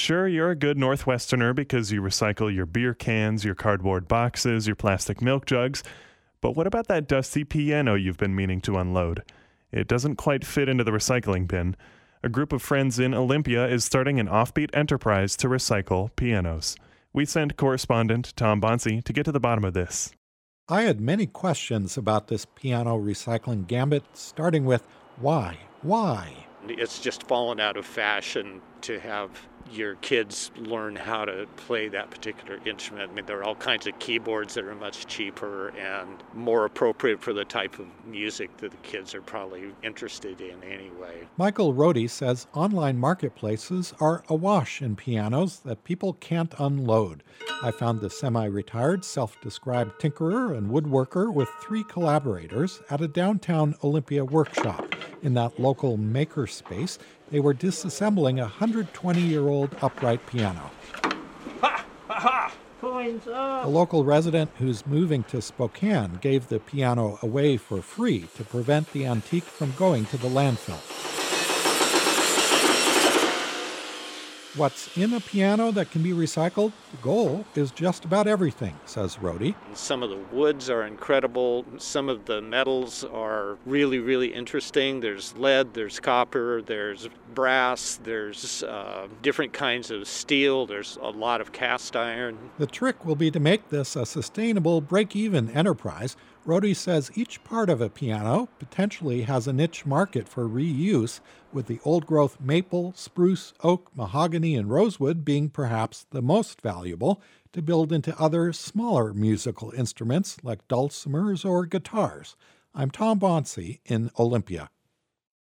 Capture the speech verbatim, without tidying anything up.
Sure, you're a good Northwesterner because you recycle your beer cans, your cardboard boxes, your plastic milk jugs. But what about that dusty piano you've been meaning to unload? It doesn't quite fit into the recycling bin. A group of friends in Olympia is starting an offbeat enterprise to recycle pianos. We sent correspondent Tom Bonsi to get to the bottom of this. I had many questions about this piano recycling gambit, starting with why? Why? It's just fallen out of fashion to have your kids learn how to play that particular instrument. I mean, there are all kinds of keyboards that are much cheaper and more appropriate for the type of music that the kids are probably interested in anyway. Michael Rohde says online marketplaces are awash in pianos that people can't unload. I found the semi-retired, self-described tinkerer and woodworker with three collaborators at a downtown Olympia workshop. In that local makerspace, they were disassembling a one hundred twenty-year-old upright piano. Ha! Ha! Ha! Coins up! A local resident who's moving to Spokane gave the piano away for free to prevent the antique from going to the landfill. What's in a piano that can be recycled? The goal is just about everything, says Rohde. Some of the woods are incredible. Some of the metals are really, really interesting. There's lead, there's copper, there's brass, there's uh, different kinds of steel, there's a lot of cast iron. The trick will be to make this a sustainable, break-even enterprise. Rohde says each part of a piano potentially has a niche market for reuse, with the old-growth maple, spruce, oak, mahogany, and rosewood being perhaps the most valuable to build into other, smaller musical instruments like dulcimers or guitars. I'm Tom Bonsi in Olympia.